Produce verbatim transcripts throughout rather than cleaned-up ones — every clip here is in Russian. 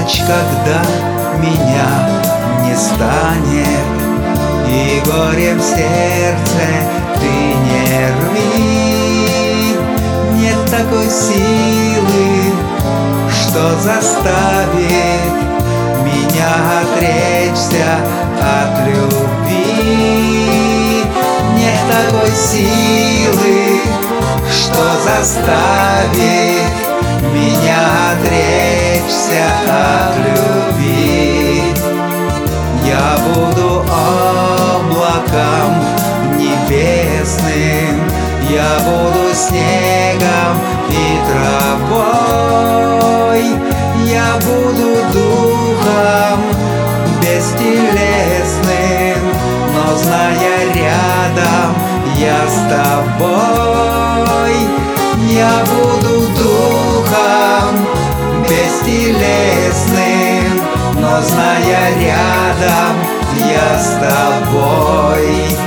ночь, когда меня не станет, и горем в сердце ты не рви. Нет такой силы, что заставит меня отречься от любви. Нет такой силы, что заставит меня отречься от любви. Я буду облаком небесным, я буду снегом и травой, я буду духом бестелесным, но зная рядом я с тобой. Я буду духом бестелесным, но зная рядом я с тобой.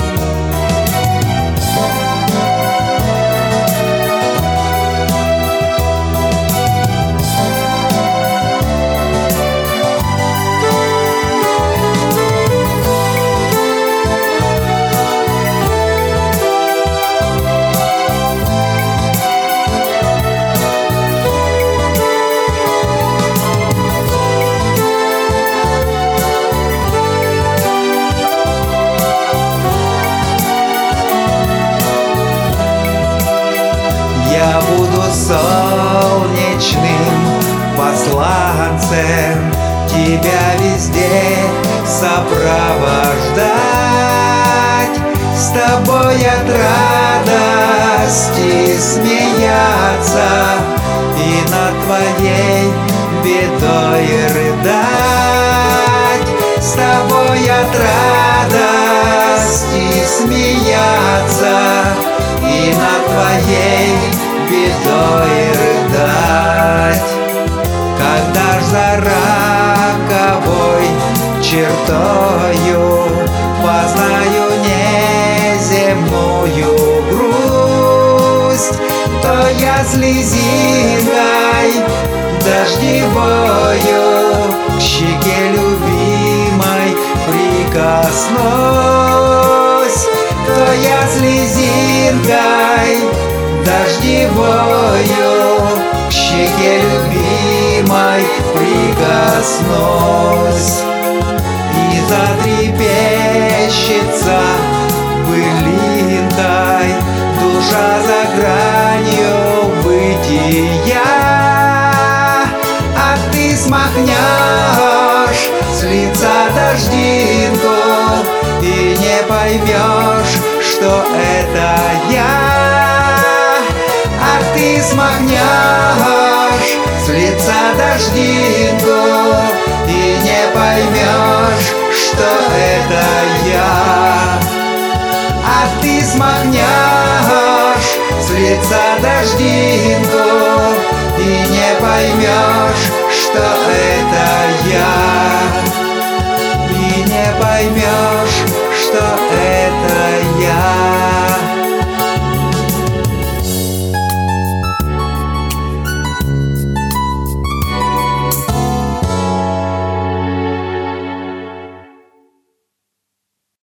Я буду солнечным посланцем, тебя везде сопровождать, с тобой от радости смеяться и над твоей бедой рыдать, с тобой от радости смеяться и над твоей бедой рыдать. Когда ж за роковой чертою познаю неземную грусть, то я слезинкой дождевою к щеке любимой прикоснусь, то я слезинкой дождевою к щеке любимой прикоснусь, и затрепещется былинкой душа за гранью бытия, а ты смахнешь с лица дождинку и не поймешь, что это я. Ты смахнешь с лица дождинку и не поймешь, что это я. А ты смахнешь с лица дождинку и не поймешь, что это я. И не поймешь, что это я.